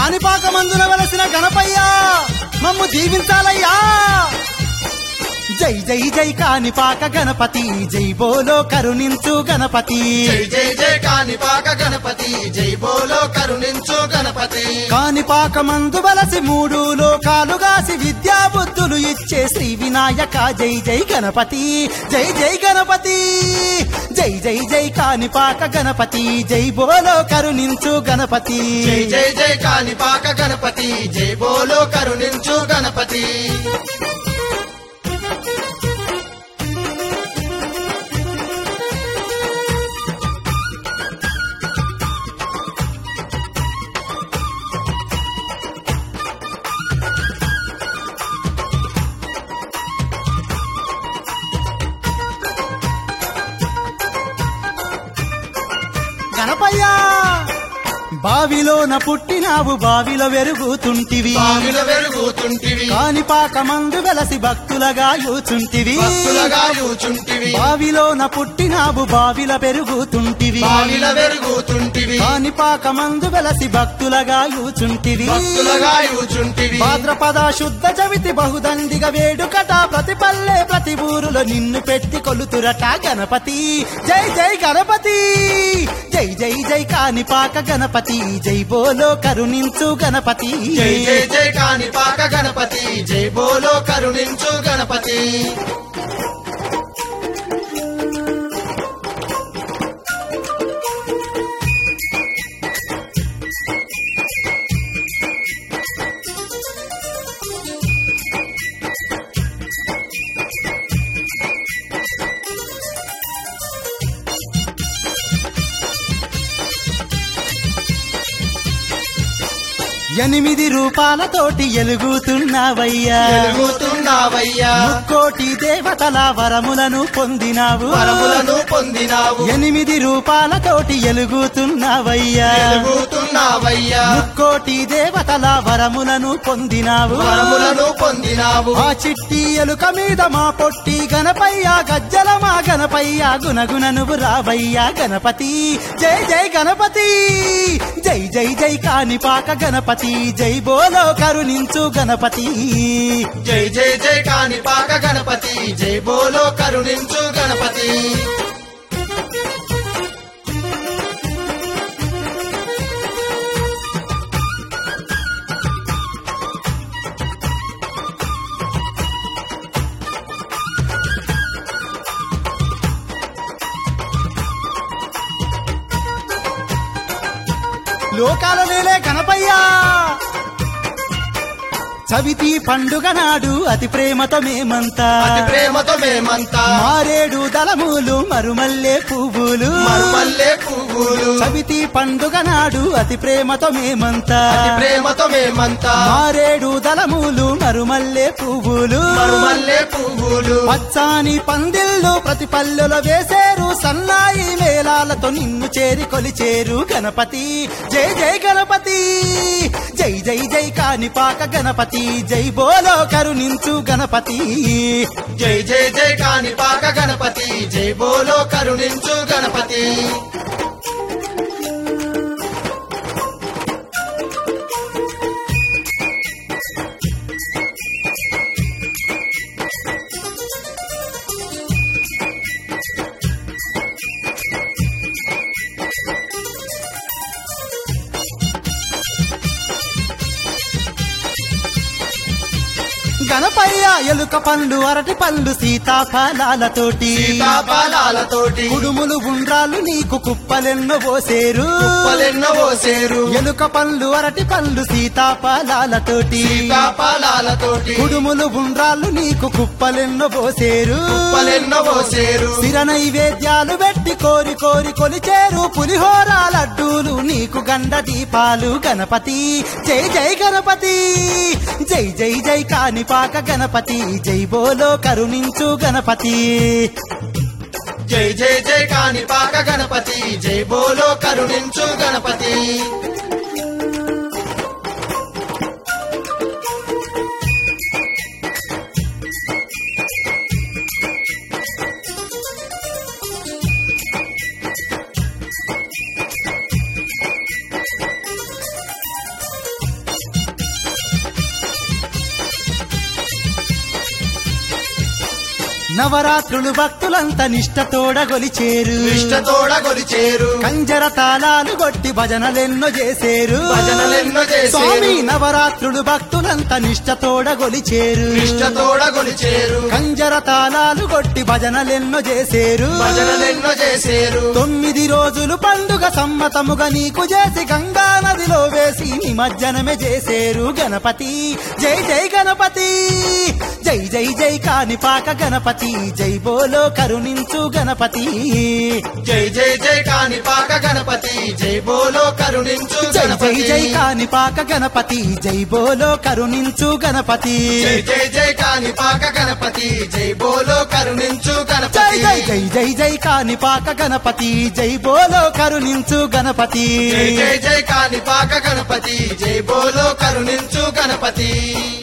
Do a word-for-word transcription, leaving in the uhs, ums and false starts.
కానిపాక మందున వెలసిన గణపయ్యా మమ్ము దీవించాలయ్యా జై జై జై కానిపాక గణపతి జై బోలో కరుణించు గణపతి జై జై జై కానిపాక గణపతి జై బోలో కరుణించు గణపతి కానిపాక మందు వలసి మూడు లోకాలుగాసి విద్యా బుద్ధులు ఇచ్చే శ్రీ వినాయక జై జై గణపతి జై జై గణపతి జై జై జై కానిపాక గణపతి జై బోలో కరుణించు గణపతి జై జై జై కానిపాక గణపతి జై బోలో కరుణించు గణపతి గణపయ్యా బావిలోన పుట్టినావు బావిలో వెరుగుతుంటివి బావిలో వెరుగుతుంటివి కానిపాక మందు వెలసి భక్తులగా యూచుంటివి భక్తులగా యూచుంటివి బావిలోన పుట్టినావు బావిలో పెరుగుతుంటివి బావిలో వెరుగుతుంటివి కానిపాక మందు వెలసి భక్తులగా యూచుంటివి భక్తులగా యూచుంటివి భాద్రపద శుద్ధ చవితి బహుదండిగా వేడుకట ప్రతి పల్లె ప్రతి ఊరులో నిన్ను పెట్టి కొలుతురట గణపతి జై జై గణపతి జై జై జై కానిపాక గణపతి జై బోలో కరుణించు గణపతి జై జై జై కానిపాక గణపతి జై బోలో కరుణించు గణపతి ఎనిమిది రూపాలతోటి ఎలుగుతున్నావయ్యా ఎలుగుతున్నావయ్యా ముక్కోటి దేవతల వరములను పొందినావు వరములను పొందినావు ఎనిమిది రూపాలతోటి ఎలుగుతున్నావయ్యా ఎలుగుతున్నావయ్యా ముక్కోటి దేవతల వరములను పొందినావు వరములను పొందినావు ఆ చిట్టి ఎలుక మీద మా పొట్టి గణపయ్య గజ్జల మా గణపయ్య గుణగుణ నువ్వు రావయ్యా గణపతి జై జై గణపతి జై జై జై కానిపాక గణపతి జై బోలో కరుణించు గణపతి జై జై జై కానిపాక గణపతి జై బోలో కరుణించు గణపతి లోకాల నేలే గణపయ్యా చవితి పండుగ నాడు అతి ప్రేమతో మేమంతా అతి ప్రేమతో మేమంతా మారేడు దళములు మరుమల్లె పువ్వులు మరుమల్లె పువ్వులు చవితి పండుగ నాడు అతి ప్రేమతో మేమంతా అతి ప్రేమతో మేమంతా మారేడు దళములు మరుమల్లె పువ్వులు మరుమల్లె పువ్వులు పచ్చాని పందిళ్ళు ప్రతి పల్లెలో వేసేరు సన్నాయి మేళాలతో నిన్ను చేరి కొలిచేరు గణపతి జై జై గణపతి జై జై జై కానిపాక గణపతి జై బోలో కరుణించు గణపతి జై జై జై కానిపాక గణపతి జై బోలో కరుణించు గణపతి గణపయ్య ఎలుక పండ్లు అరటి పళ్ళు సీతాఫలాలతోటి సీతాఫలాలతోటి కుడుములు గుండ్రాలు నీకు కుప్పలెన్నో పోసేరు కుప్పలెన్నో పోసేరు ఎలుక పండ్లు అరటి పళ్ళు సీతాఫలాలతోటి సీతాఫలాలతోటి కుడుములు గుండ్రాలు నీకు కుప్పలెన్నో పోసేరు కుప్పలెన్నో పోసేరు సిర నైవేద్యాలు పెట్టి కోరి కోరి కొలిచేరు పులిహోర లడ్డూలు నీకు గండ దీపాలు గణపతి జై జై గణపతి జై జై జై కానిపాక గణపతి జై బోలో కరుణించు గణపతి జై జై జై కానిపాక గణపతి జై బోలో కరుణించు గణపతి నవరాత్రులు భక్తులంతా నిష్టతోడ గొలిచేరు నిష్టతోడ గొలిచేరు కంజర తాళాలు కొట్టి భజనలెన్నో చేసేరు భజనలెన్నో చేసేరు స్వామి నవరాత్రులు భక్తులంతా నిష్టతోడ గొలిచేరు నిష్టతోడ గొలిచేరు కంజర తాళాలు కొట్టి భజనలెన్నో చేసేరు భజనలెన్నో చేసేరు తొమ్మిది రోజులు పండుగ సమ్మతముగా నీకు చేసి గంగా నదిలో వేసి నిమజ్జనమే చేసేరు గణపతి జై జై గణపతి జై జై జై కాణిపాక గణపతి జై బోలో కరుణించు గణపతి జై జై జై కాణిపాక గణపతి జై బోలో కరుణించు జై జై గణపతి జై కాణిపాక గణపతి జై బోలో కరుణించు గణపతి జై జై జై కాణిపాక గణపతి జై బోలో కరుణించు జై గణపతి జై జై జై జై కాణిపాక గణపతి జై బోలో కరుణించు గణపతి జై జై జై కాణిపాక గణపతి జై బోలో కరుణించు గణపతి